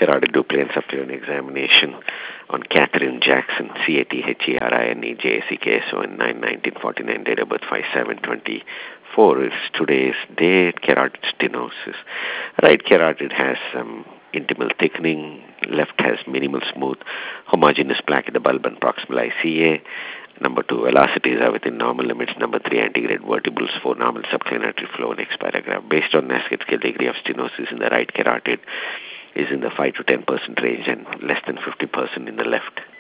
carotid Doppler encephalon examination on Catherine Jackson, Catherinejacson, 1949, date of birth 5/7/24 is today's date. Carotid stenosis. Right carotid has some intimal thickening. Left has minimal smooth homogeneous plaque in the bulb and proximal ICA. Number 2, velocities are within normal limits. Number 3, antegrade vertebrals. 4, normal subclinatory flow. Next paragraph. Based on Nasket scale, degree of stenosis in the right carotid is in the 5 to 10% range and less than 50% in the left.